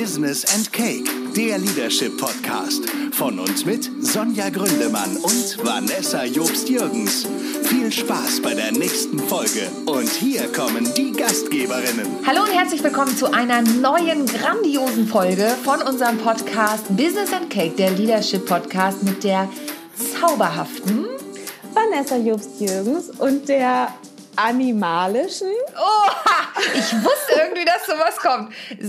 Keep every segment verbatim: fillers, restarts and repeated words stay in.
Business and Cake, der Leadership Podcast. Von und mit Sonja Gründemann und Vanessa Jobst-Jürgens. Viel Spaß bei der nächsten Folge. Und hier kommen die Gastgeberinnen. Hallo und herzlich willkommen zu einer neuen, grandiosen Folge von unserem Podcast Business and Cake, der Leadership Podcast mit der zauberhaften Vanessa Jobst-Jürgens und der animalischen. Oha, ich wusste irgendwie, dass sowas kommt.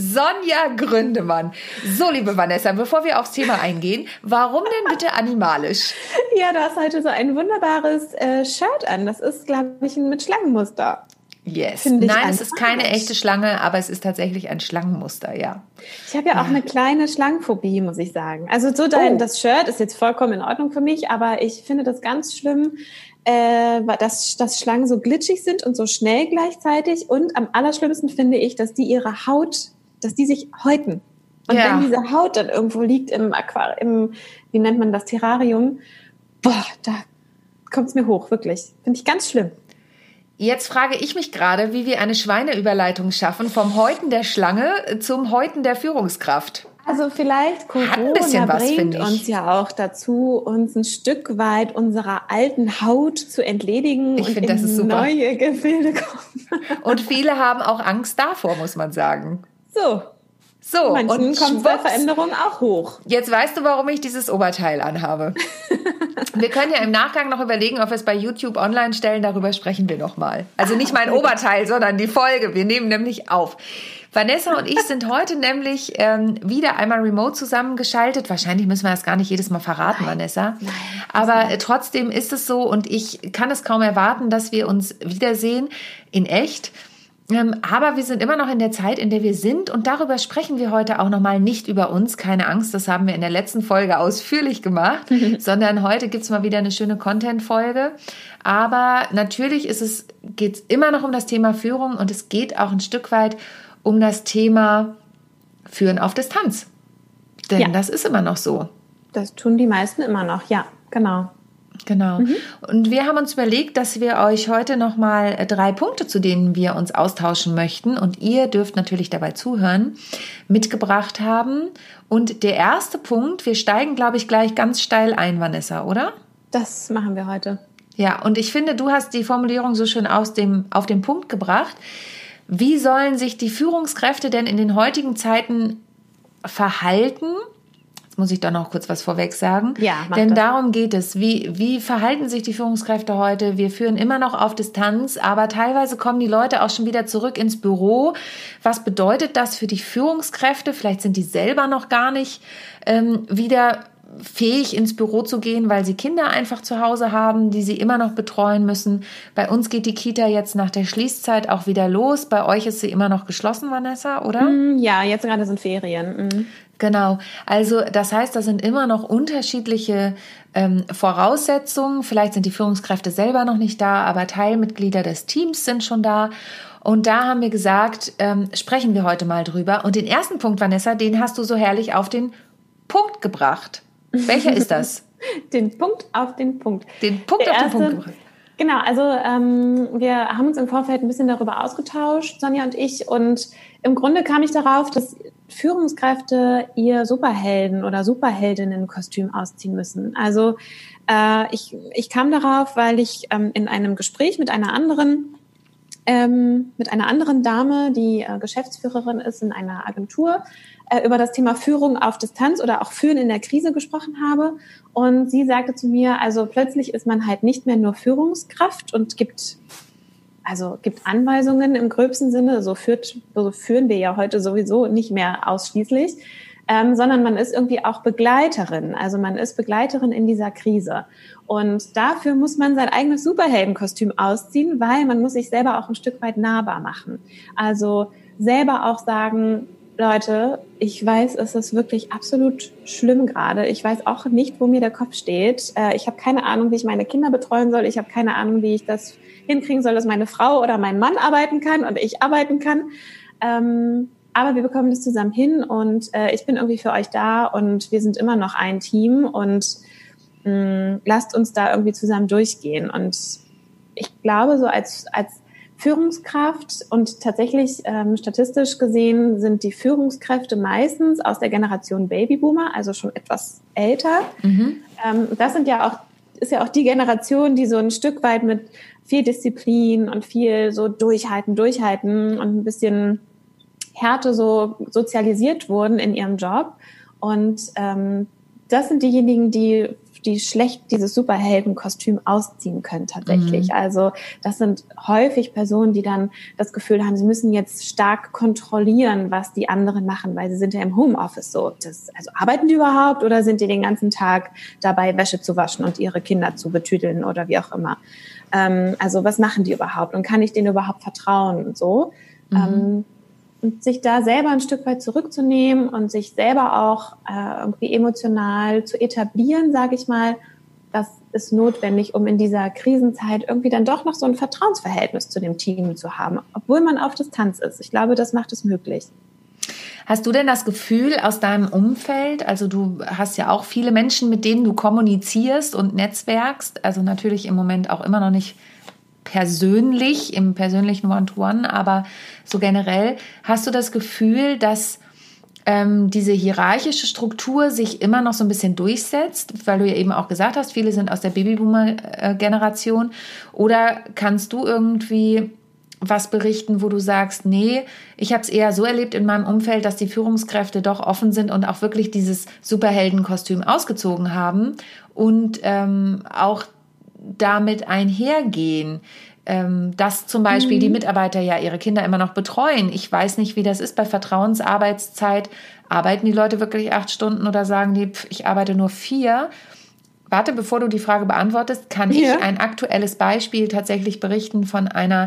Sonja Gründemann. So, liebe Vanessa, bevor wir aufs Thema eingehen, warum denn bitte animalisch? Ja, du hast heute so ein wunderbares äh, Shirt an. Das ist, glaube ich, mit Schlangenmuster. Yes. Nein, es ist keine echte Schlange, aber es ist tatsächlich ein Schlangenmuster, ja. Ich habe ja auch ja. eine kleine Schlangenphobie, muss ich sagen. Also so dein, oh. das Shirt ist jetzt vollkommen in Ordnung für mich, aber ich finde das ganz schlimm, äh, dass, dass Schlangen so glitschig sind und so schnell gleichzeitig. Und am allerschlimmsten finde ich, dass die ihre Haut, dass die sich häuten. Und ja. wenn diese Haut dann irgendwo liegt im Aquarium, wie nennt man das, Terrarium, boah, da kommt es mir hoch, wirklich. Finde ich ganz schlimm. Jetzt frage ich mich gerade, wie wir eine Schweineüberleitung schaffen vom Häuten der Schlange zum Häuten der Führungskraft. Also vielleicht Corona was, bringt uns ja auch dazu, uns ein Stück weit unserer alten Haut zu entledigen ich und find, das in ist super. neue Gefilde kommen. Und viele haben auch Angst davor, muss man sagen. So. So, manchen und kommt bei Veränderung auch hoch. Jetzt weißt du, warum ich dieses Oberteil anhabe. Wir können ja im Nachgang noch überlegen, ob wir es bei YouTube online stellen. Darüber sprechen wir noch mal. Also nicht mein Oberteil, sondern die Folge. Wir nehmen nämlich auf. Vanessa und ich sind heute nämlich ähm, wieder einmal remote zusammengeschaltet. Wahrscheinlich müssen wir das gar nicht jedes Mal verraten, Nein. Vanessa. Nein, Aber äh, trotzdem ist es so und ich kann es kaum erwarten, dass wir uns wiedersehen in echt. Ähm, aber wir sind immer noch in der Zeit, in der wir sind und darüber sprechen wir heute auch nochmal, nicht über uns, keine Angst, das haben wir in der letzten Folge ausführlich gemacht, sondern heute gibt's mal wieder eine schöne Content-Folge. Aber natürlich ist es, geht's immer noch um das Thema Führung und es geht auch ein Stück weit um das Thema Führen auf Distanz. Denn ja. das ist immer noch so. Das tun die meisten immer noch, ja, genau. Genau. Mhm. Und wir haben uns überlegt, dass wir euch heute nochmal drei Punkte, zu denen wir uns austauschen möchten, und ihr dürft natürlich dabei zuhören, mitgebracht haben. Und der erste Punkt, wir steigen, glaube ich, gleich ganz steil ein, Vanessa, oder? Das machen wir heute. Ja, und ich finde, du hast die Formulierung so schön aus dem, auf den Punkt gebracht. Wie sollen sich die Führungskräfte denn in den heutigen Zeiten verhalten? Muss ich da noch kurz was vorweg sagen? Ja, mach Denn das. darum geht es. Wie, wie verhalten sich die Führungskräfte heute? Wir führen immer noch auf Distanz, aber teilweise kommen die Leute auch schon wieder zurück ins Büro. Was bedeutet das für die Führungskräfte? Vielleicht sind die selber noch gar nicht ähm, wieder fähig, ins Büro zu gehen, weil sie Kinder einfach zu Hause haben, die sie immer noch betreuen müssen. Bei uns geht die Kita jetzt nach der Schließzeit auch wieder los. Bei euch ist sie immer noch geschlossen, Vanessa, oder? Ja, jetzt gerade sind Ferien. Mhm. Genau, also das heißt, da sind immer noch unterschiedliche ähm, Voraussetzungen. Vielleicht sind die Führungskräfte selber noch nicht da, aber Teilmitglieder des Teams sind schon da. Und da haben wir gesagt, ähm, sprechen wir heute mal drüber. Und den ersten Punkt, Vanessa, den hast du so herrlich auf den Punkt gebracht. Welcher ist das? Den Punkt auf den Punkt. Den Punkt Der auf erste, den Punkt gebracht. Genau, also ähm, wir haben uns im Vorfeld ein bisschen darüber ausgetauscht, Sonja und ich. Und im Grunde kam ich darauf, dass Führungskräfte ihr Superhelden- oder Superheldinnen-Kostüm ausziehen müssen. Also äh, ich, ich kam darauf, weil ich ähm, in einem Gespräch mit einer anderen ähm, mit einer anderen Dame, die äh, Geschäftsführerin ist in einer Agentur, äh, über das Thema Führung auf Distanz oder auch Führen in der Krise gesprochen habe. Und sie sagte zu mir, also plötzlich ist man halt nicht mehr nur Führungskraft und gibt Also gibt Anweisungen im gröbsten Sinne, so, führt, so führen wir ja heute sowieso nicht mehr ausschließlich, ähm, sondern man ist irgendwie auch Begleiterin. Also man ist Begleiterin in dieser Krise. Und dafür muss man sein eigenes Superheldenkostüm ausziehen, weil man muss sich selber auch ein Stück weit nahbar machen. Also selber auch sagen, Leute, ich weiß, es ist wirklich absolut schlimm gerade. Ich weiß auch nicht, wo mir der Kopf steht. Äh, ich habe keine Ahnung, wie ich meine Kinder betreuen soll. Ich habe keine Ahnung, wie ich das hinkriegen soll, dass meine Frau oder mein Mann arbeiten kann und ich arbeiten kann. Ähm, aber wir bekommen das zusammen hin und äh, ich bin irgendwie für euch da und wir sind immer noch ein Team und mh, lasst uns da irgendwie zusammen durchgehen. Und ich glaube, so als, als Führungskraft und tatsächlich ähm, statistisch gesehen sind die Führungskräfte meistens aus der Generation Babyboomer, also schon etwas älter. Mhm. Ähm, das sind ja auch, ist ja auch die Generation, die so ein Stück weit mit viel Disziplin und viel so durchhalten, durchhalten und ein bisschen Härte so sozialisiert wurden in ihrem Job. Und ähm, das sind diejenigen, die die schlecht dieses Superheldenkostüm ausziehen können tatsächlich. Mhm. Also das sind häufig Personen, die dann das Gefühl haben, sie müssen jetzt stark kontrollieren, was die anderen machen, weil sie sind ja im Homeoffice so. Das, also arbeiten die überhaupt oder sind die den ganzen Tag dabei, Wäsche zu waschen und ihre Kinder zu betüdeln oder wie auch immer? Ähm, also was machen die überhaupt und kann ich denen überhaupt vertrauen und so? Mhm. Ähm, Und sich da selber ein Stück weit zurückzunehmen und sich selber auch äh, irgendwie emotional zu etablieren, sage ich mal, das ist notwendig, um in dieser Krisenzeit irgendwie dann doch noch so ein Vertrauensverhältnis zu dem Team zu haben, obwohl man auf Distanz ist. Ich glaube, das macht es möglich. Hast du denn das Gefühl aus deinem Umfeld, also du hast ja auch viele Menschen, mit denen du kommunizierst und netzwerkst, also natürlich im Moment auch immer noch nicht persönlich, im persönlichen One-to-One, aber so generell, hast du das Gefühl, dass ähm, diese hierarchische Struktur sich immer noch so ein bisschen durchsetzt, weil du ja eben auch gesagt hast, viele sind aus der Babyboomer-Generation, oder kannst du irgendwie was berichten, wo du sagst, nee, ich habe es eher so erlebt in meinem Umfeld, dass die Führungskräfte doch offen sind und auch wirklich dieses Superheldenkostüm ausgezogen haben und ähm, auch damit einhergehen, ähm, dass zum Beispiel mhm. die Mitarbeiter ja ihre Kinder immer noch betreuen. Ich weiß nicht, wie das ist bei Vertrauensarbeitszeit. Arbeiten die Leute wirklich acht Stunden oder sagen die, pf, ich arbeite nur vier? Warte, bevor du die Frage beantwortest, kann ja. ich ein aktuelles Beispiel tatsächlich berichten von einer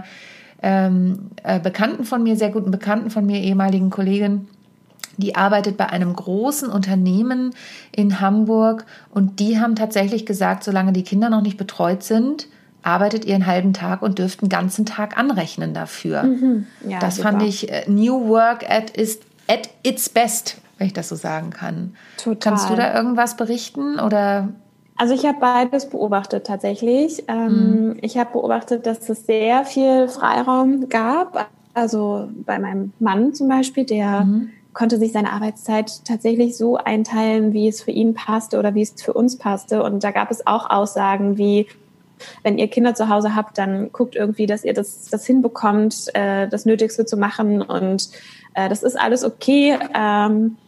ähm, äh, Bekannten von mir, sehr guten Bekannten von mir, ehemaligen Kollegin. Die arbeitet bei einem großen Unternehmen in Hamburg und die haben tatsächlich gesagt, solange die Kinder noch nicht betreut sind, arbeitet ihr einen halben Tag und dürft einen ganzen Tag anrechnen dafür. Mhm. Ja, das super. Fand ich uh, New Work at, is, at its best, wenn ich das so sagen kann. Total. Kannst du da irgendwas berichten oder? Also ich habe beides beobachtet tatsächlich. Ähm, mhm. Ich habe beobachtet, dass es sehr viel Freiraum gab. Also bei meinem Mann zum Beispiel, der mhm. konnte sich seine Arbeitszeit tatsächlich so einteilen, wie es für ihn passte oder wie es für uns passte. Und da gab es auch Aussagen wie, wenn ihr Kinder zu Hause habt, dann guckt irgendwie, dass ihr das, das hinbekommt, äh, das Nötigste zu machen. Und äh, das ist alles okay. Ähm,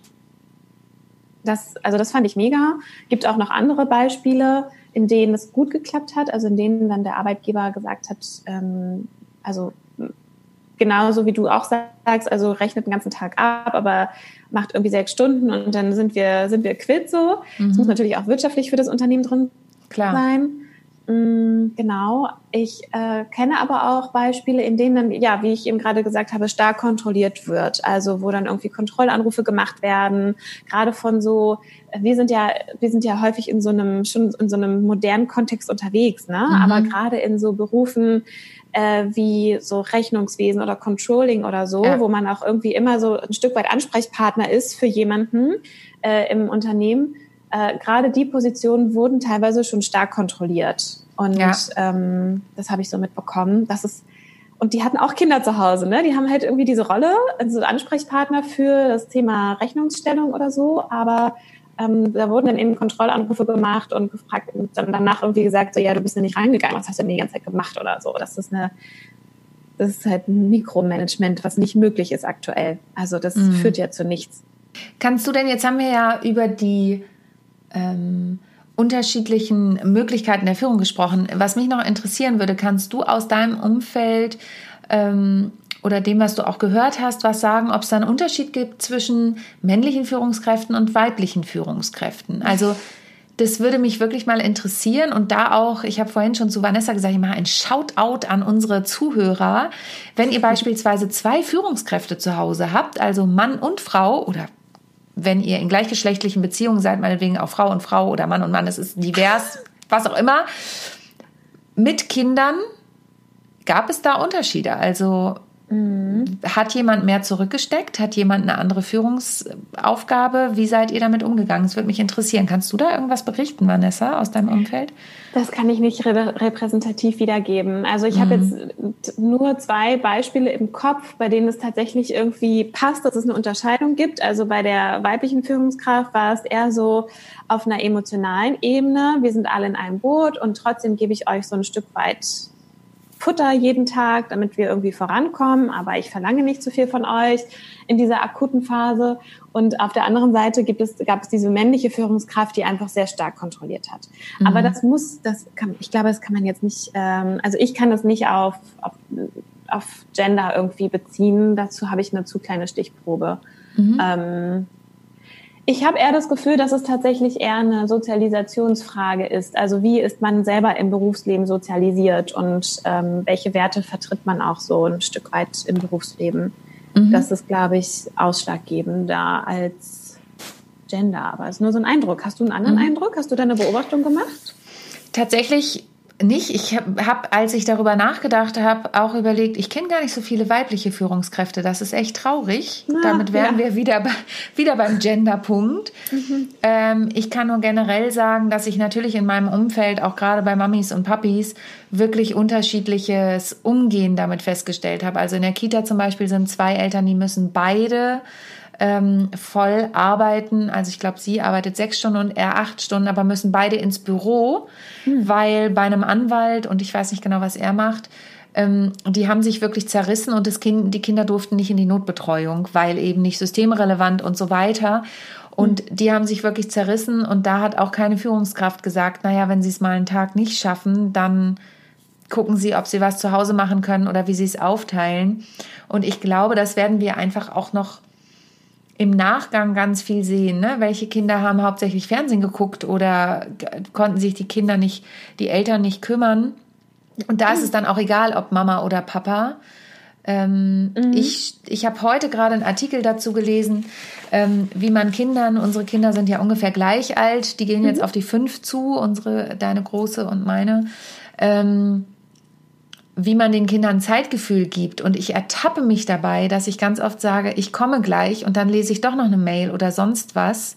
das, also das fand ich mega. Gibt auch noch andere Beispiele, in denen es gut geklappt hat. Also in denen dann der Arbeitgeber gesagt hat, ähm, also genauso wie du auch sagst, also rechnet den ganzen Tag ab, aber macht irgendwie sechs Stunden und dann sind wir, sind wir quitt so. Mhm. Das muss natürlich auch wirtschaftlich für das Unternehmen drin Klar. sein. Mhm, genau. Ich äh, kenne aber auch Beispiele, in denen dann, ja, wie ich eben gerade gesagt habe, stark kontrolliert wird. Also wo dann irgendwie Kontrollanrufe gemacht werden, gerade von so, wir sind ja, wir sind ja häufig in so einem, schon in so einem modernen Kontext unterwegs, ne? Mhm. Aber gerade in so Berufen, Äh, wie so Rechnungswesen oder Controlling oder so, ja. wo man auch irgendwie immer so ein Stück weit Ansprechpartner ist für jemanden äh, im Unternehmen. Äh, gerade die Positionen wurden teilweise schon stark kontrolliert. Und ja. ähm, das habe ich so mitbekommen. Das ist, und die hatten auch Kinder zu Hause, ne? Die haben halt irgendwie diese Rolle, also Ansprechpartner für das Thema Rechnungsstellung oder so, aber Ähm, da wurden dann eben Kontrollanrufe gemacht und gefragt und dann danach irgendwie gesagt, so, ja, du bist ja nicht reingegangen, was hast du denn die ganze Zeit gemacht oder so. Das ist eine, das ist halt ein Mikromanagement, was nicht möglich ist aktuell. Also das mhm. führt ja zu nichts. Kannst du denn, jetzt haben wir ja über die ähm, unterschiedlichen Möglichkeiten der Führung gesprochen. Was mich noch interessieren würde, kannst du aus deinem Umfeld ähm, oder dem, was du auch gehört hast, was sagen, ob es da einen Unterschied gibt zwischen männlichen Führungskräften und weiblichen Führungskräften? Also das würde mich wirklich mal interessieren und da auch, ich habe vorhin schon zu Vanessa gesagt, ich mache ein Shoutout an unsere Zuhörer. Wenn ihr beispielsweise zwei Führungskräfte zu Hause habt, also Mann und Frau oder wenn ihr in gleichgeschlechtlichen Beziehungen seid, meinetwegen auch Frau und Frau oder Mann und Mann, es ist divers, was auch immer, mit Kindern, gab es da Unterschiede? Also Mhm. Hat jemand mehr zurückgesteckt? Hat jemand eine andere Führungsaufgabe? Wie seid ihr damit umgegangen? Das würde mich interessieren. Kannst du da irgendwas berichten, Vanessa, aus deinem Umfeld? Das kann ich nicht re- repräsentativ wiedergeben. Also ich mhm. habe jetzt nur zwei Beispiele im Kopf, bei denen es tatsächlich irgendwie passt, dass es eine Unterscheidung gibt. Also bei der weiblichen Führungskraft war es eher so auf einer emotionalen Ebene. Wir sind alle in einem Boot und trotzdem gebe ich euch so ein Stück weit Futter jeden Tag, damit wir irgendwie vorankommen, aber ich verlange nicht zu viel von euch in dieser akuten Phase. Und auf der anderen Seite gibt es, gab es diese männliche Führungskraft, die einfach sehr stark kontrolliert hat. Mhm. Aber das muss, das kann, ich glaube, das kann man jetzt nicht, ähm, also ich kann das nicht auf, auf, auf Gender irgendwie beziehen. Dazu habe ich eine zu kleine Stichprobe. Mhm. Ähm, Ich habe eher das Gefühl, dass es tatsächlich eher eine Sozialisationsfrage ist. Also wie ist man selber im Berufsleben sozialisiert und ähm, welche Werte vertritt man auch so ein Stück weit im Berufsleben? Mhm. Das ist, glaube ich, ausschlaggebender als Gender. Aber es ist nur so ein Eindruck. Hast du einen anderen mhm. Eindruck? Hast du da eine Beobachtung gemacht? Tatsächlich nicht. Ich habe, hab, als ich darüber nachgedacht habe, auch überlegt, ich kenne gar nicht so viele weibliche Führungskräfte. Das ist echt traurig. Ja, Damit wären ja. wir wieder, bei, wieder beim Gender-Punkt. Mhm. Ähm, ich kann nur generell sagen, dass ich natürlich in meinem Umfeld, auch gerade bei Mamis und Papis, wirklich unterschiedliches Umgehen damit festgestellt habe. Also in der Kita zum Beispiel sind zwei Eltern, die müssen beide Ähm, voll arbeiten. Also ich glaube, sie arbeitet sechs Stunden und er acht Stunden, aber müssen beide ins Büro, hm. weil bei einem Anwalt, und ich weiß nicht genau, was er macht, ähm, die haben sich wirklich zerrissen und das Kind, die Kinder durften nicht in die Notbetreuung, weil eben nicht systemrelevant und so weiter. Und hm. die haben sich wirklich zerrissen und da hat auch keine Führungskraft gesagt, naja, wenn sie es mal einen Tag nicht schaffen, dann gucken sie, ob sie was zu Hause machen können oder wie sie es aufteilen. Und ich glaube, das werden wir einfach auch noch im Nachgang ganz viel sehen, ne? Welche Kinder haben hauptsächlich Fernsehen geguckt oder konnten sich die Kinder nicht, die Eltern nicht kümmern. Und da ist es dann auch egal, ob Mama oder Papa. Ähm, mhm. Ich, ich habe heute gerade einen Artikel dazu gelesen, ähm, wie man Kindern, unsere Kinder sind ja ungefähr gleich alt, die gehen jetzt mhm. auf die fünf zu, unsere, deine große und meine, ähm, wie man den Kindern Zeitgefühl gibt. Und ich ertappe mich dabei, dass ich ganz oft sage, ich komme gleich und dann lese ich doch noch eine Mail oder sonst was.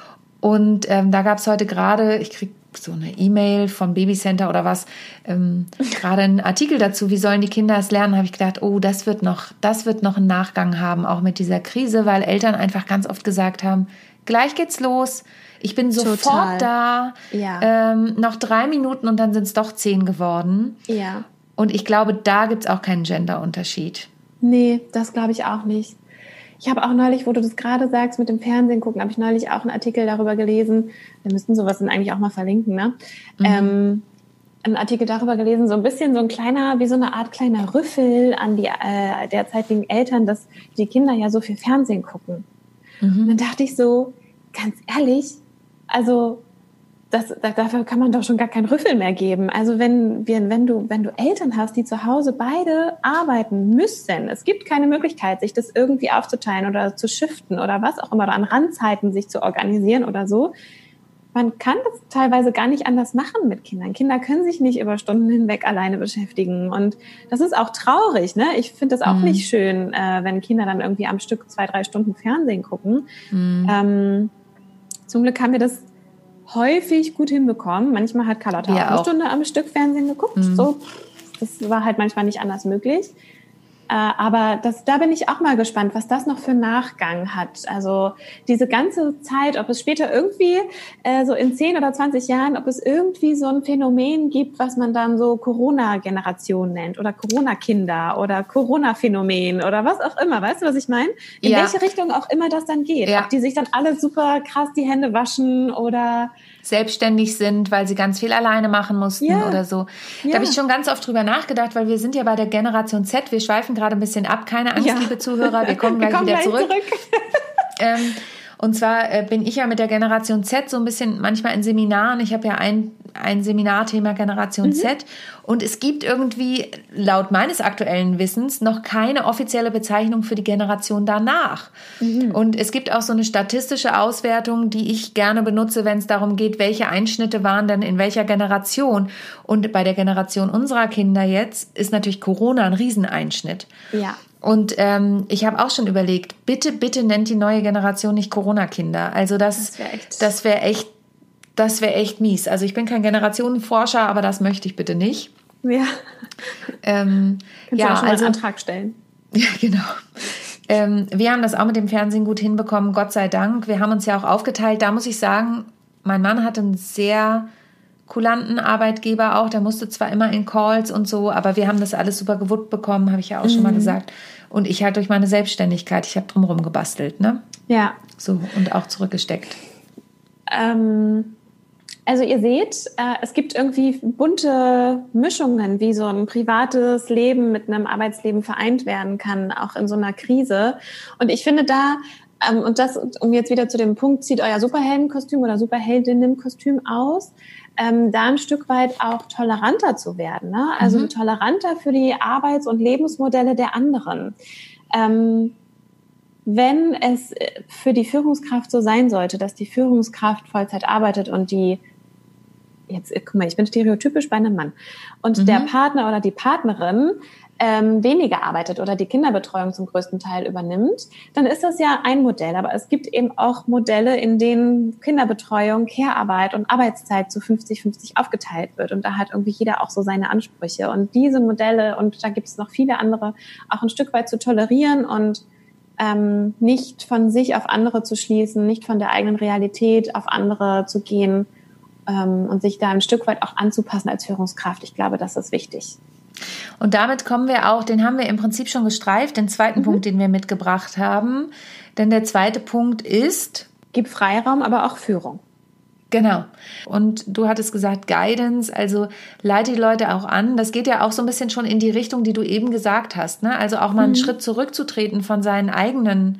Und ähm, da gab es heute gerade, ich kriege so eine E-Mail vom Babycenter oder was, ähm, gerade einen Artikel dazu, wie sollen die Kinder es lernen, habe ich gedacht, oh, das wird noch, das wird noch einen Nachgang haben, auch mit dieser Krise, weil Eltern einfach ganz oft gesagt haben, gleich geht's los, ich bin sofort Total. da, ja. ähm, noch drei Minuten und dann sind es doch zehn geworden. Ja. Und ich glaube, da gibt es auch keinen Gender-Unterschied. Nee, das glaube ich auch nicht. Ich habe auch neulich, wo du das gerade sagst, mit dem Fernsehen gucken, habe ich neulich auch einen Artikel darüber gelesen. Wir müssten sowas dann eigentlich auch mal verlinken, ne? Mhm. Ähm, einen Artikel darüber gelesen, so ein bisschen so ein kleiner, wie so eine Art kleiner Rüffel an die äh, derzeitigen Eltern, dass die Kinder ja so viel Fernsehen gucken. Mhm. Und dann dachte ich so, ganz ehrlich, also Das, dafür kann man doch schon gar keinen Rüffel mehr geben. Also wenn, wir, wenn, du, wenn du Eltern hast, die zu Hause beide arbeiten müssen, es gibt keine Möglichkeit, sich das irgendwie aufzuteilen oder zu shiften oder was auch immer, oder an Randzeiten sich zu organisieren oder so. Man kann das teilweise gar nicht anders machen mit Kindern. Kinder können sich nicht über Stunden hinweg alleine beschäftigen. Und das ist auch traurig, ne? Ich finde das auch mhm. nicht schön, äh, wenn Kinder dann irgendwie am Stück zwei, drei Stunden Fernsehen gucken. Mhm. Ähm, zum Glück haben wir das häufig gut hinbekommen. Manchmal hat Carlotta auch eine Stunde am Stück Fernsehen geguckt. Mhm. So, das war halt manchmal nicht anders möglich. Äh, aber das, da bin ich auch mal gespannt, was das noch für Nachgang hat. Also diese ganze Zeit, ob es später irgendwie äh, so in zehn oder zwanzig Jahren, ob es irgendwie so ein Phänomen gibt, was man dann so Corona-Generation nennt oder Corona-Kinder oder Corona-Phänomen oder was auch immer. Weißt du, was ich meine? In ja. welche Richtung auch immer das dann geht. Ja. Ob die sich dann alle super krass die Hände waschen oder selbstständig sind, weil sie ganz viel alleine machen mussten ja. oder so. Da ja. habe ich schon ganz oft drüber nachgedacht, weil wir sind ja bei der Generation Z. Wir schweifen gerade ein bisschen ab. Keine Angst, ja. liebe Zuhörer, wir kommen gleich wir kommen wieder gleich zurück. zurück. ähm, und zwar äh, bin ich ja mit der Generation Z so ein bisschen manchmal in Seminaren. Ich habe ja ein, ein Seminarthema Generation mhm. Z. Und es gibt irgendwie, laut meines aktuellen Wissens, noch keine offizielle Bezeichnung für die Generation danach. Mhm. Und es gibt auch so eine statistische Auswertung, die ich gerne benutze, wenn es darum geht, welche Einschnitte waren denn in welcher Generation. Und bei der Generation unserer Kinder jetzt ist natürlich Corona ein Rieseneinschnitt. Ja. Und ähm, ich habe auch schon überlegt, bitte, bitte nennt die neue Generation nicht Corona-Kinder. Also das, das wäre echt, das wäre echt, das wäre echt mies. Also ich bin kein Generationenforscher, aber das möchte ich bitte nicht. Ja. Ähm, Kannst ja, du auch schon mal also einen Antrag stellen. Ja, genau. Ähm, wir haben das auch mit dem Fernsehen gut hinbekommen, Gott sei Dank. Wir haben uns ja auch aufgeteilt. Da muss ich sagen, mein Mann hatte einen sehr kulanten Arbeitgeber auch. Der musste zwar immer in Calls und so, aber wir haben das alles super gewuppt bekommen, habe ich ja auch mhm. schon mal gesagt. Und ich halt durch meine Selbstständigkeit, ich habe drumherum gebastelt, ne? Ja. So, und auch zurückgesteckt. Ähm, also ihr seht, äh, es gibt irgendwie bunte Mischungen, wie so ein privates Leben mit einem Arbeitsleben vereint werden kann, auch in so einer Krise. Und ich finde da, ähm, und das, um jetzt wieder zu dem Punkt, zieht euer Superheldenkostüm oder Superheldinnenkostüm aus, ähm, da ein Stück weit auch toleranter zu werden, ne? Also mhm. toleranter für die Arbeits- und Lebensmodelle der anderen. Ähm, wenn es für die Führungskraft so sein sollte, dass die Führungskraft Vollzeit arbeitet und die, jetzt guck mal, ich bin stereotypisch bei einem Mann, und mhm. der Partner oder die Partnerin ähm, weniger arbeitet oder die Kinderbetreuung zum größten Teil übernimmt, dann ist das ja ein Modell. Aber es gibt eben auch Modelle, in denen Kinderbetreuung, Care-Arbeit und Arbeitszeit zu fünfzig fünfzig aufgeteilt wird. Und da hat irgendwie jeder auch so seine Ansprüche. Und diese Modelle, und da gibt es noch viele andere, auch ein Stück weit zu tolerieren und ähm, nicht von sich auf andere zu schließen, nicht von der eigenen Realität auf andere zu gehen ähm, und sich da ein Stück weit auch anzupassen als Führungskraft. Ich glaube, das ist wichtig. Und damit kommen wir auch, den haben wir im Prinzip schon gestreift, den zweiten mhm. Punkt, den wir mitgebracht haben. Denn der zweite Punkt ist... Gib Freiraum, aber auch Führung. Genau. Und du hattest gesagt Guidance, also leite die Leute auch an. Das geht ja auch so ein bisschen schon in die Richtung, die du eben gesagt hast, ne? Also auch mal einen mhm. Schritt zurückzutreten von seinen eigenen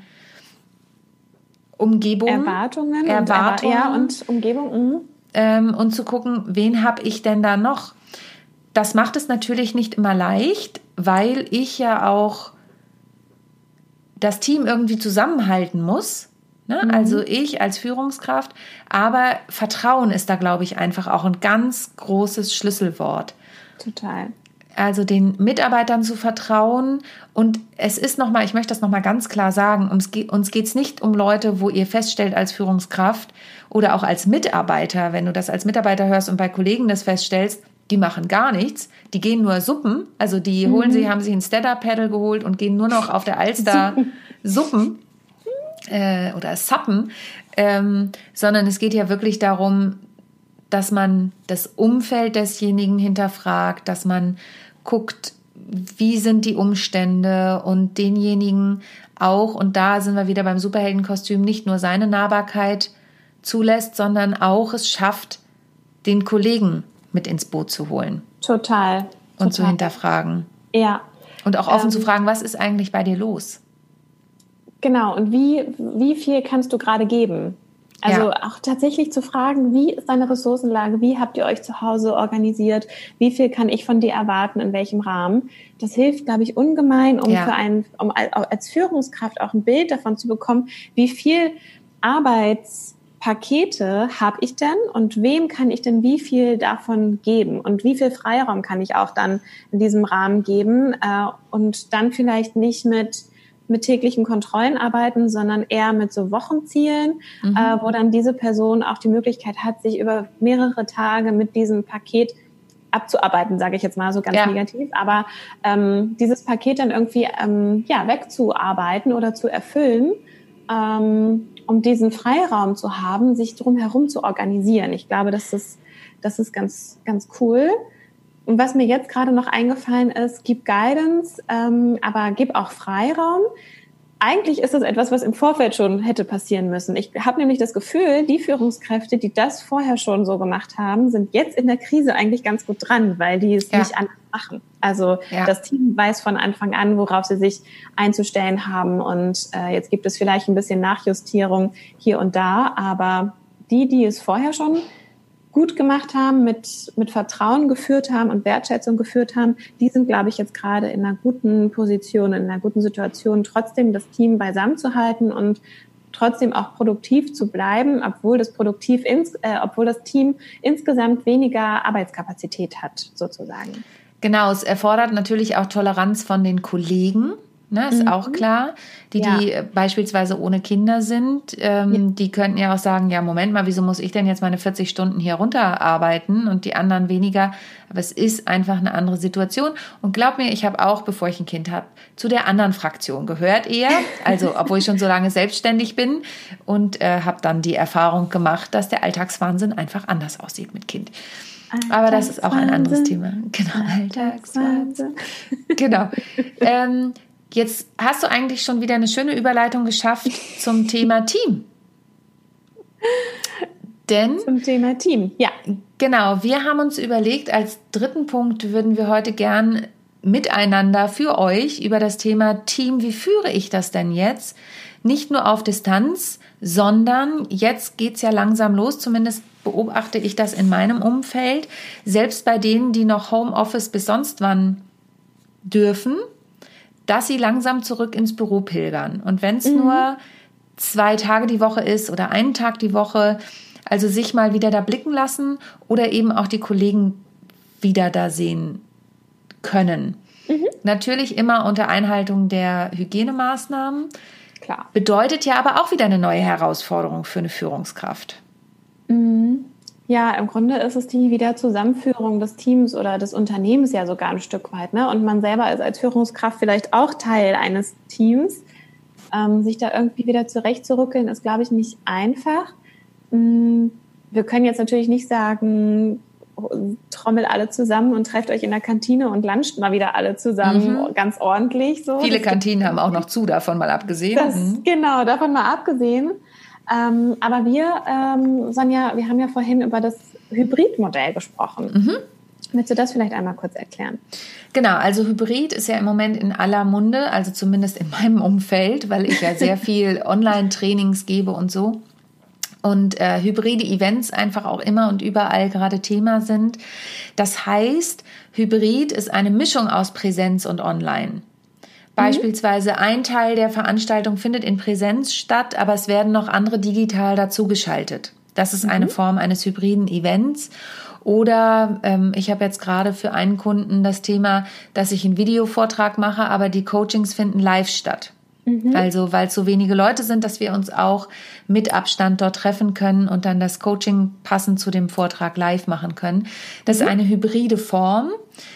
Umgebungen. Erwartungen. Erwartungen. Und, ja, und Umgebung. Mhm. Ähm, und zu gucken, wen habe ich denn da noch? Das macht es natürlich nicht immer leicht, weil ich ja auch das Team irgendwie zusammenhalten muss. Ne? Mhm. Also ich als Führungskraft. Aber Vertrauen ist da, glaube ich, einfach auch ein ganz großes Schlüsselwort. Total. Also den Mitarbeitern zu vertrauen. Und es ist nochmal, ich möchte das nochmal ganz klar sagen, uns geht es nicht um Leute, wo ihr feststellt als Führungskraft oder auch als Mitarbeiter, wenn du das als Mitarbeiter hörst und bei Kollegen das feststellst, die machen gar nichts, die gehen nur Suppen, also die holen mhm. sie, haben sich ein Stand-Up-Paddle geholt und gehen nur noch auf der Alster Suppen äh, oder Suppen, ähm, sondern es geht ja wirklich darum, dass man das Umfeld desjenigen hinterfragt, dass man guckt, wie sind die Umstände und denjenigen auch, und da sind wir wieder beim Superheldenkostüm, nicht nur seine Nahbarkeit zulässt, sondern auch es schafft, den Kollegen mit ins Boot zu holen. Total. Und total. zu hinterfragen. Ja. Und auch offen ähm, zu fragen, was ist eigentlich bei dir los? Genau, und wie, wie viel kannst du gerade geben? Also ja. auch tatsächlich zu fragen, wie ist deine Ressourcenlage? Wie habt ihr euch zu Hause organisiert? Wie viel kann ich von dir erwarten? In welchem Rahmen? Das hilft, glaube ich, ungemein, um ja. für einen, um als Führungskraft auch ein Bild davon zu bekommen, wie viel Arbeitspakete habe ich denn und wem kann ich denn wie viel davon geben und wie viel Freiraum kann ich auch dann in diesem Rahmen geben und dann vielleicht nicht mit mit täglichen Kontrollen arbeiten, sondern eher mit so Wochenzielen, mhm. äh, wo dann diese Person auch die Möglichkeit hat, sich über mehrere Tage mit diesem Paket abzuarbeiten, sage ich jetzt mal so ganz ja. negativ, aber ähm, dieses Paket dann irgendwie ähm, ja wegzuarbeiten oder zu erfüllen, ähm, um diesen Freiraum zu haben, sich drumherum zu organisieren. Ich glaube, das ist, das ist ganz, ganz cool. Und was mir jetzt gerade noch eingefallen ist, gib Guidance, ähm, aber gib auch Freiraum. Eigentlich ist das etwas, was im Vorfeld schon hätte passieren müssen. Ich habe nämlich das Gefühl, die Führungskräfte, die das vorher schon so gemacht haben, sind jetzt in der Krise eigentlich ganz gut dran, weil die es ja. nicht anders machen. Also ja. das Team weiß von Anfang an, worauf sie sich einzustellen haben. Und äh, jetzt gibt es vielleicht ein bisschen Nachjustierung hier und da. Aber die, die es vorher schon gut gemacht haben, mit, mit Vertrauen geführt haben und Wertschätzung geführt haben, die sind, glaube ich, jetzt gerade in einer guten Position, in einer guten Situation, trotzdem das Team beisammen zu halten und trotzdem auch produktiv zu bleiben, obwohl das produktiv ins, äh, obwohl das Team insgesamt weniger Arbeitskapazität hat, sozusagen. Genau, es erfordert natürlich auch Toleranz von den Kollegen. Ne, ist Mhm. auch klar. Die, Ja. die äh, beispielsweise ohne Kinder sind, ähm, Ja. die könnten ja auch sagen, ja, Moment mal, wieso muss ich denn jetzt meine vierzig Stunden hier runterarbeiten und die anderen weniger? Aber es ist einfach eine andere Situation. Und glaub mir, ich habe auch, bevor ich ein Kind habe, zu der anderen Fraktion gehört eher. Also, obwohl ich schon so lange selbstständig bin und äh, habe dann die Erfahrung gemacht, dass der Alltagswahnsinn einfach anders aussieht mit Kind. Aber das ist auch ein anderes Thema. Genau, Alltagswahnsinn. Genau. Ähm, jetzt hast du eigentlich schon wieder eine schöne Überleitung geschafft zum Thema Team. Denn Zum Thema Team, ja. genau, wir haben uns überlegt, als dritten Punkt würden wir heute gern miteinander für euch über das Thema Team, wie führe ich das denn jetzt? Nicht nur auf Distanz, sondern jetzt geht's ja langsam los, zumindest beobachte ich das in meinem Umfeld, selbst bei denen, die noch Homeoffice bis sonst wann dürfen, dass sie langsam zurück ins Büro pilgern. Und wenn es mhm. nur zwei Tage die Woche ist oder einen Tag die Woche, also sich mal wieder da blicken lassen oder eben auch die Kollegen wieder da sehen können. Mhm. Natürlich immer unter Einhaltung der Hygienemaßnahmen. Klar. Bedeutet ja aber auch wieder eine neue Herausforderung für eine Führungskraft. Mhm. Ja, im Grunde ist es die Wiederzusammenführung des Teams oder des Unternehmens ja sogar ein Stück weit. Ne? Und man selber ist als Führungskraft vielleicht auch Teil eines Teams. Ähm, sich da irgendwie wieder zurechtzurückeln, ist, glaube ich, nicht einfach. Mhm. Wir können jetzt natürlich nicht sagen, trommelt alle zusammen und trefft euch in der Kantine und luncht mal wieder alle zusammen, mhm. ganz ordentlich. So. Viele das Kantinen haben auch noch zu, davon mal abgesehen. Das, mhm. Genau, davon mal abgesehen. Ähm, aber wir, ähm, Sonja, wir haben ja vorhin über das Hybridmodell gesprochen. Mhm. Willst du das vielleicht einmal kurz erklären? Genau, also Hybrid ist ja im Moment in aller Munde, also zumindest in meinem Umfeld, weil ich ja sehr viel Online-Trainings gebe und so. Und äh, hybride Events einfach auch immer und überall gerade Thema sind. Das heißt, Hybrid ist eine Mischung aus Präsenz und Online. Beispielsweise ein Teil der Veranstaltung findet in Präsenz statt, aber es werden noch andere digital dazugeschaltet. Das ist eine mhm. Form eines hybriden Events. Oder ähm, ich habe jetzt gerade für einen Kunden das Thema, dass ich einen Videovortrag mache, aber die Coachings finden live statt. Mhm. Also weil es so wenige Leute sind, dass wir uns auch mit Abstand dort treffen können und dann das Coaching passend zu dem Vortrag live machen können. Das mhm. ist eine hybride Form.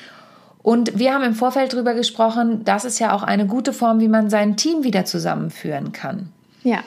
Und wir haben im Vorfeld drüber gesprochen, das ist ja auch eine gute Form, wie man sein Team wieder zusammenführen kann. Ja.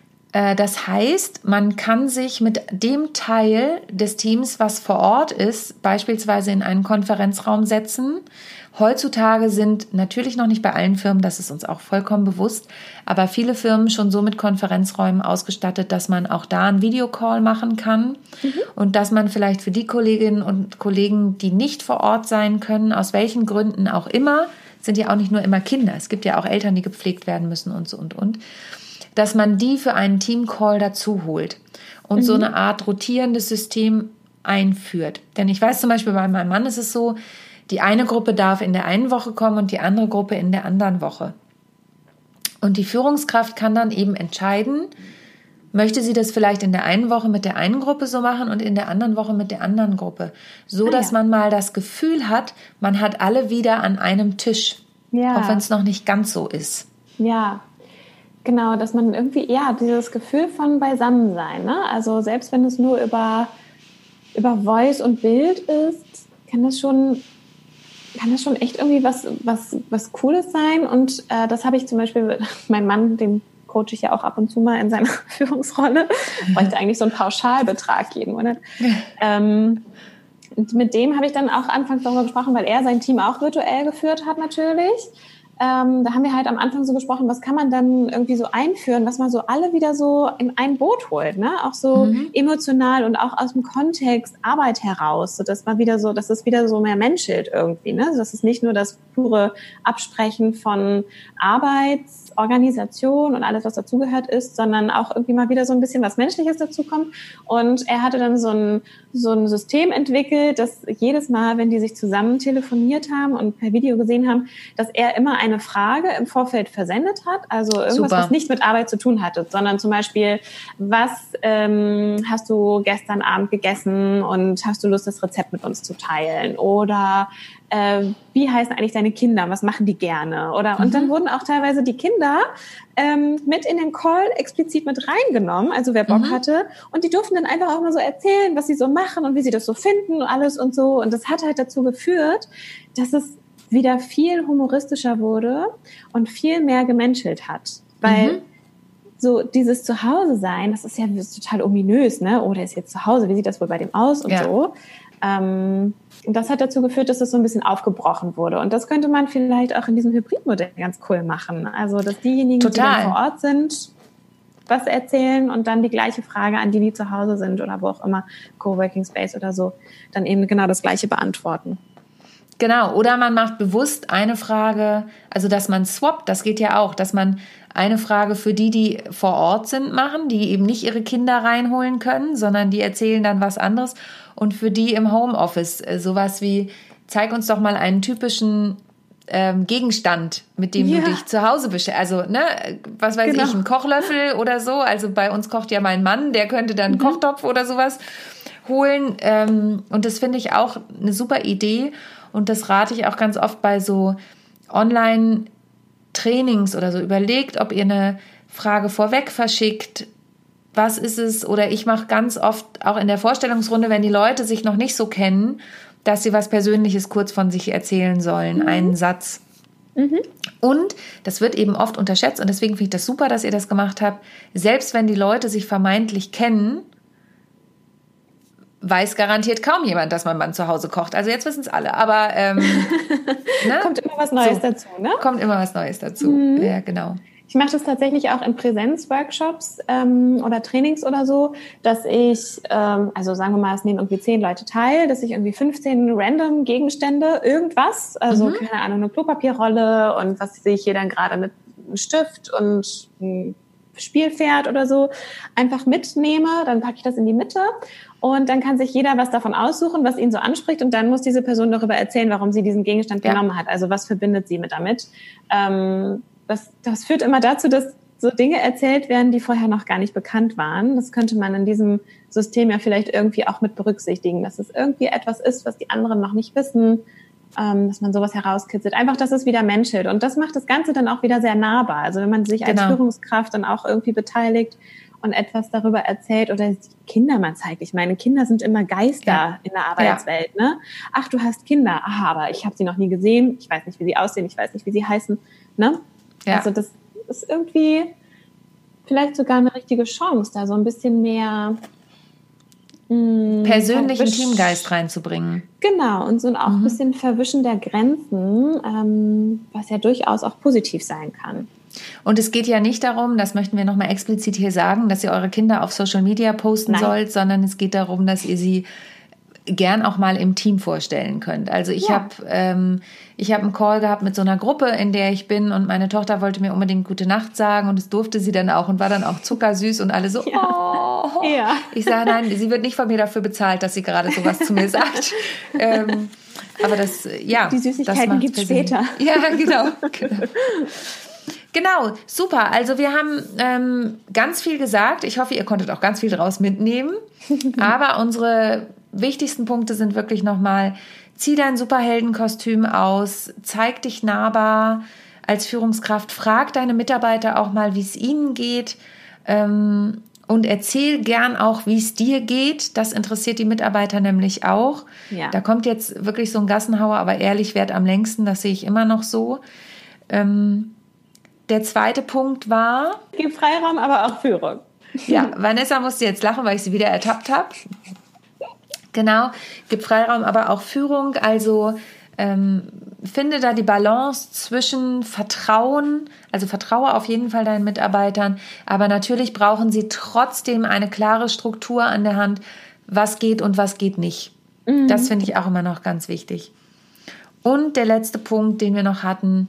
Das heißt, man kann sich mit dem Teil des Teams, was vor Ort ist, beispielsweise in einen Konferenzraum setzen. Heutzutage sind natürlich noch nicht bei allen Firmen, das ist uns auch vollkommen bewusst, aber viele Firmen schon so mit Konferenzräumen ausgestattet, dass man auch da einen Videocall machen kann mhm. und dass man vielleicht für die Kolleginnen und Kollegen, die nicht vor Ort sein können, aus welchen Gründen auch immer, sind ja auch nicht nur immer Kinder, es gibt ja auch Eltern, die gepflegt werden müssen und so und und, dass man die für einen Teamcall dazu holt und mhm. so eine Art rotierendes System einführt. Denn ich weiß zum Beispiel, bei meinem Mann ist es so, die eine Gruppe darf in der einen Woche kommen und die andere Gruppe in der anderen Woche. Und die Führungskraft kann dann eben entscheiden, möchte sie das vielleicht in der einen Woche mit der einen Gruppe so machen und in der anderen Woche mit der anderen Gruppe. So, ah, dass ja. man mal das Gefühl hat, man hat alle wieder an einem Tisch. Ja. Auch wenn es noch nicht ganz so ist. Ja, genau, dass man irgendwie, ja, dieses Gefühl von Beisammensein, ne? Also selbst wenn es nur über, über Voice und Bild ist, kann das schon... kann das schon echt irgendwie was, was, was Cooles sein. Und äh, das habe ich zum Beispiel, mein Mann, den coache ich ja auch ab und zu mal in seiner Führungsrolle, bräuchte eigentlich so einen Pauschalbetrag jeden Monat. ähm, und mit dem habe ich dann auch anfangs darüber gesprochen, weil er sein Team auch virtuell geführt hat natürlich. Ähm, da haben wir halt am Anfang so gesprochen, was kann man dann irgendwie so einführen, was man so alle wieder so in ein Boot holt, ne? Auch so mhm. emotional und auch aus dem Kontext Arbeit heraus, so dass man wieder so, dass es wieder so mehr menschelt irgendwie, ne? Dass es nicht nur das pure Absprechen von Arbeitsorganisation und alles, was dazugehört ist, sondern auch irgendwie mal wieder so ein bisschen was Menschliches dazukommt. Und er hatte dann so ein, so ein System entwickelt, dass jedes Mal, wenn die sich zusammen telefoniert haben und per Video gesehen haben, dass er immer eine Frage im Vorfeld versendet hat, also irgendwas, Super. was nicht mit Arbeit zu tun hatte, sondern zum Beispiel, was ähm, hast du gestern Abend gegessen und hast du Lust, das Rezept mit uns zu teilen? Oder äh, wie heißen eigentlich deine Kinder? Was machen die gerne? Oder und mhm. dann wurden auch teilweise die Kinder ähm, mit in den Call explizit mit reingenommen, also wer Bock mhm. hatte. Und die durften dann einfach auch mal so erzählen, was sie so machen und wie sie das so finden und alles und so. Und das hat halt dazu geführt, dass es wieder viel humoristischer wurde und viel mehr gemenschelt hat. Weil mhm. so dieses Zuhause sein, das ist ja total ominös, ne? Oh, der ist jetzt zu Hause, wie sieht das wohl bei dem aus und ja. so. Ähm, und das hat dazu geführt, dass es so ein bisschen aufgebrochen wurde. Und das könnte man vielleicht auch in diesem Hybridmodell ganz cool machen. Also, dass diejenigen, total. die dann vor Ort sind, was erzählen und dann die gleiche Frage an die, die zu Hause sind oder wo auch immer, Coworking Space oder so, dann eben genau das Gleiche beantworten. Genau, oder man macht bewusst eine Frage, also dass man swappt, das geht ja auch, dass man eine Frage für die, die vor Ort sind, machen, die eben nicht ihre Kinder reinholen können, sondern die erzählen dann was anderes. Und für die im Homeoffice sowas wie, zeig uns doch mal einen typischen ähm, Gegenstand, mit dem ja. du dich zu Hause beschäftigst. Also, ne, was weiß genau. ich, ein Kochlöffel oder so. Also bei uns kocht ja mein Mann, der könnte dann einen mhm. Kochtopf oder sowas holen. Ähm, und das finde ich auch eine super Idee. Und das rate ich auch ganz oft bei so Online-Trainings oder so. Überlegt, ob ihr eine Frage vorweg verschickt. Was ist es? Oder ich mache ganz oft auch in der Vorstellungsrunde, wenn die Leute sich noch nicht so kennen, dass sie was Persönliches kurz von sich erzählen sollen. Mhm. Einen Satz. Mhm. Und das wird eben oft unterschätzt. Und deswegen finde ich das super, dass ihr das gemacht habt. Selbst wenn die Leute sich vermeintlich kennen, weiß garantiert kaum jemand, dass mein Mann zu Hause kocht. Also jetzt wissen es alle, aber ähm, ne? kommt immer was Neues so, dazu, ne? Kommt immer was Neues dazu, mhm. ja genau. Ich mache das tatsächlich auch in Präsenzworkshops ähm, oder Trainings oder so, dass ich, ähm, also sagen wir mal, es nehmen irgendwie zehn Leute teil, dass ich irgendwie fünfzehn random Gegenstände, irgendwas, also mhm. keine Ahnung, eine Klopapierrolle und was sehe ich hier dann gerade, mit einem Stift und ein Spielpferd oder so, einfach mitnehme, dann packe ich das in die Mitte und dann kann sich jeder was davon aussuchen, was ihn so anspricht und dann muss diese Person darüber erzählen, warum sie diesen Gegenstand ja. genommen hat, also was verbindet sie mit damit. Ähm, das, das führt immer dazu, dass so Dinge erzählt werden, die vorher noch gar nicht bekannt waren. Das könnte man in diesem System ja vielleicht irgendwie auch mit berücksichtigen, dass es irgendwie etwas ist, was die anderen noch nicht wissen, ähm, dass man sowas herauskitzelt. Einfach, dass es wieder menschelt. Und das macht das Ganze dann auch wieder sehr nahbar. Also wenn man sich als genau. Führungskraft dann auch irgendwie beteiligt und etwas darüber erzählt oder die Kinder mal zeigt. Ich meine, Kinder sind immer Geister ja. in der Arbeitswelt. Ja. Ne? Ach, du hast Kinder. Aha, aber ich habe sie noch nie gesehen. Ich weiß nicht, wie sie aussehen. Ich weiß nicht, wie sie heißen. Ne? Ja. Also das ist irgendwie vielleicht sogar eine richtige Chance, da so ein bisschen mehr mh, persönlichen Teamgeist reinzubringen. Genau, und so auch mhm. ein bisschen Verwischen der Grenzen, ähm, was ja durchaus auch positiv sein kann. Und es geht ja nicht darum, das möchten wir nochmal explizit hier sagen, dass ihr eure Kinder auf Social Media posten Nein. sollt, sondern es geht darum, dass ihr sie gern auch mal im Team vorstellen könnt. Also ich ja. habe ähm, ich habe einen Call gehabt mit so einer Gruppe, in der ich bin und meine Tochter wollte mir unbedingt gute Nacht sagen und das durfte sie dann auch und war dann auch zuckersüß und alle so, ja. oh. Ja. Ich sage, nein, sie wird nicht von mir dafür bezahlt, dass sie gerade sowas zu mir sagt. ähm, aber das, ja. Die Süßigkeiten gibt es später. Ja, genau. genau. Genau, super. Also wir haben ähm, ganz viel gesagt. Ich hoffe, ihr konntet auch ganz viel draus mitnehmen. Aber unsere wichtigsten Punkte sind wirklich nochmal, zieh dein Superheldenkostüm aus, zeig dich nahbar als Führungskraft, frag deine Mitarbeiter auch mal, wie es ihnen geht ähm, und erzähl gern auch, wie es dir geht. Das interessiert die Mitarbeiter nämlich auch. Ja. Da kommt jetzt wirklich so ein Gassenhauer, aber ehrlich, währt am längsten, das sehe ich immer noch so. Ähm, der zweite Punkt war... Gib Freiraum, aber auch Führung. Ja, Vanessa musste jetzt lachen, weil ich sie wieder ertappt habe. Genau, gib Freiraum, aber auch Führung. Also ähm, finde da die Balance zwischen Vertrauen, also vertraue auf jeden Fall deinen Mitarbeitern, aber natürlich brauchen sie trotzdem eine klare Struktur an der Hand, was geht und was geht nicht. Mhm. Das finde ich auch immer noch ganz wichtig. Und der letzte Punkt, den wir noch hatten,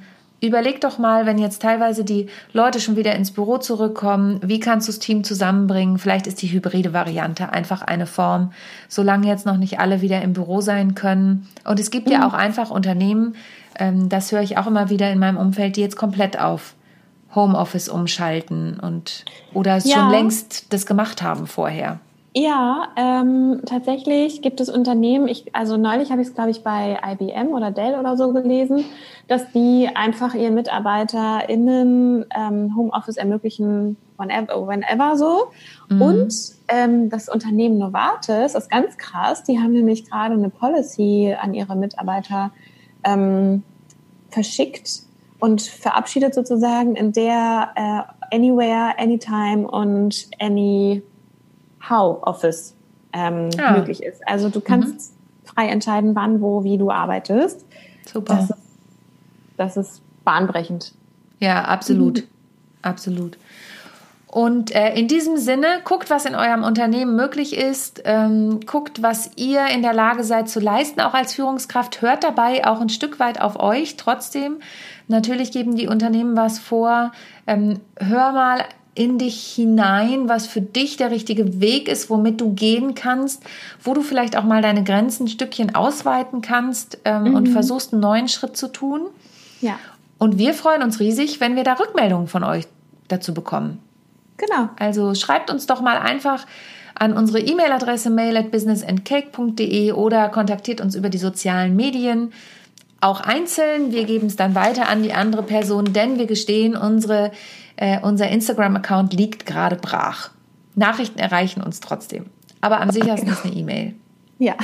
überleg doch mal, wenn jetzt teilweise die Leute schon wieder ins Büro zurückkommen, wie kannst du das Team zusammenbringen? Vielleicht ist die hybride Variante einfach eine Form, solange jetzt noch nicht alle wieder im Büro sein können. Und es gibt mhm. ja auch einfach Unternehmen, ähm, das höre ich auch immer wieder in meinem Umfeld, die jetzt komplett auf Homeoffice umschalten und oder ja. schon längst das gemacht haben vorher. Ja, ähm, tatsächlich gibt es Unternehmen, ich, also neulich habe ich es, glaube ich, bei I B M oder Dell oder so gelesen, dass die einfach ihren MitarbeiterInnen ähm, Homeoffice ermöglichen, whenever, whenever so. Mhm. Und ähm, das Unternehmen Novartis ist ganz krass, die haben nämlich gerade eine Policy an ihre Mitarbeiter ähm, verschickt und verabschiedet sozusagen, in der äh, anywhere, anytime und any how Office ähm, ja. möglich ist. Also du kannst mhm. frei entscheiden, wann, wo, wie du arbeitest. Super. Das ist, das ist bahnbrechend. Ja, absolut. Mhm. Absolut. Und äh, in diesem Sinne, guckt, was in eurem Unternehmen möglich ist. Ähm, guckt, was ihr in der Lage seid zu leisten, auch als Führungskraft. Hört dabei auch ein Stück weit auf euch. Trotzdem, natürlich geben die Unternehmen was vor. Ähm, hör mal in dich hinein, was für dich der richtige Weg ist, womit du gehen kannst, wo du vielleicht auch mal deine Grenzen ein Stückchen ausweiten kannst ähm, mhm. und versuchst, einen neuen Schritt zu tun. Ja. Und wir freuen uns riesig, wenn wir da Rückmeldungen von euch dazu bekommen. Genau. Also schreibt uns doch mal einfach an unsere E-Mail-Adresse mail at business and cake punkt de oder kontaktiert uns über die sozialen Medien. Auch einzeln, wir geben es dann weiter an die andere Person, denn wir gestehen, unsere, äh, unser Instagram-Account liegt gerade brach. Nachrichten erreichen uns trotzdem, aber am sichersten ist eine E-Mail. Ja,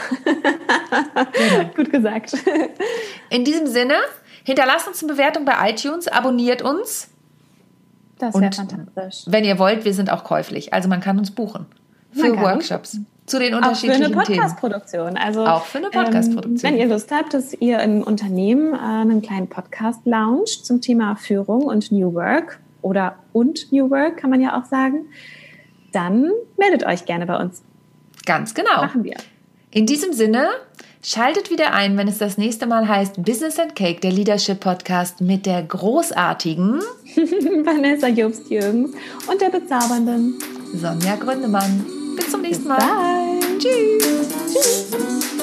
genau. Gut gesagt. In diesem Sinne, hinterlasst uns eine Bewertung bei iTunes, abonniert uns. Das wäre fantastisch. Wenn ihr wollt, wir sind auch käuflich, also man kann uns buchen für Workshops. Uns zu den unterschiedlichen Themen. Auch für eine Podcast-Produktion. Also, auch für eine Podcast-Produktion. Ähm, wenn ihr Lust habt, dass ihr im Unternehmen äh, einen kleinen Podcast launcht zum Thema Führung und New Work oder und New Work, kann man ja auch sagen, dann meldet euch gerne bei uns. Ganz genau. Machen wir. In diesem Sinne, schaltet wieder ein, wenn es das nächste Mal heißt Business and Cake, der Leadership-Podcast mit der großartigen Vanessa Jobst-Jürgens und der bezaubernden Sonja Gründemann. Bis zum nächsten Mal. Bye. Tschüss. Tschüss.